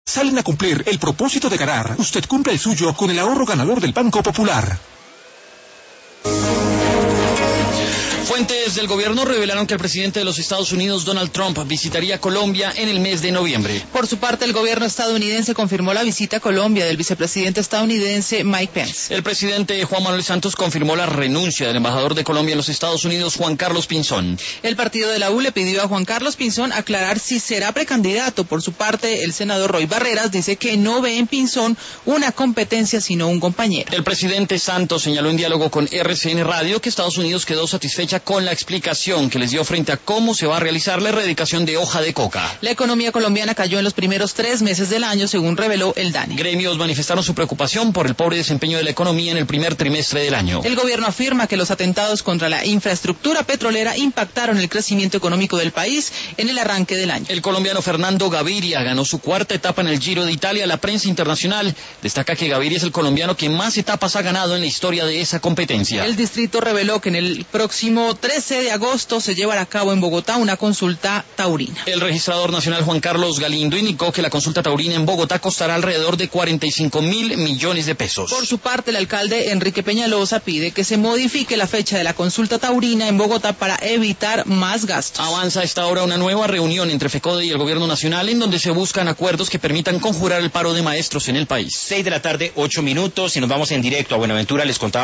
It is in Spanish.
Salen a cumplir el propósito de ganar. Usted cumple el suyo con el ahorro ganador del Banco Popular. Fuentes del gobierno revelaron que el presidente de los Estados Unidos, Donald Trump, visitaría Colombia en el mes de noviembre. Por su parte, el gobierno estadounidense confirmó la visita a Colombia del vicepresidente estadounidense Mike Pence. El presidente Juan Manuel Santos confirmó la renuncia del embajador de Colombia en los Estados Unidos, Juan Carlos Pinzón. El partido de la U le pidió a Juan Carlos Pinzón aclarar si será precandidato. Por su parte, el senador Roy Barreras dice que no ve en Pinzón una competencia, sino un compañero. El presidente Santos señaló en diálogo con RCN Radio que Estados Unidos quedó satisfecha con la explicación que les dio frente a cómo se va a realizar la erradicación de hoja de coca. La economía colombiana cayó en los primeros 3 meses del año, según reveló el DANE. Gremios manifestaron su preocupación por el pobre desempeño de la economía en el primer trimestre del año. El gobierno afirma que los atentados contra la infraestructura petrolera impactaron el crecimiento económico del país en el arranque del año. El colombiano Fernando Gaviria ganó su 4ª etapa en el Giro de Italia. La prensa internacional destaca que Gaviria es el colombiano que más etapas ha ganado en la historia de esa competencia. El distrito reveló que en el próximo 13 de agosto se llevará a cabo en Bogotá una consulta taurina. El registrador nacional Juan Carlos Galindo indicó que la consulta taurina en Bogotá costará alrededor de 45.000 millones de pesos. Por su parte, el alcalde Enrique Peñalosa pide que se modifique la fecha de la consulta taurina en Bogotá para evitar más gastos. Avanza a esta hora una nueva reunión entre FECODE y el gobierno nacional en donde se buscan acuerdos que permitan conjurar el paro de maestros en el país. 6 de la tarde, 8 minutos, y nos vamos en directo a Buenaventura. Les contaba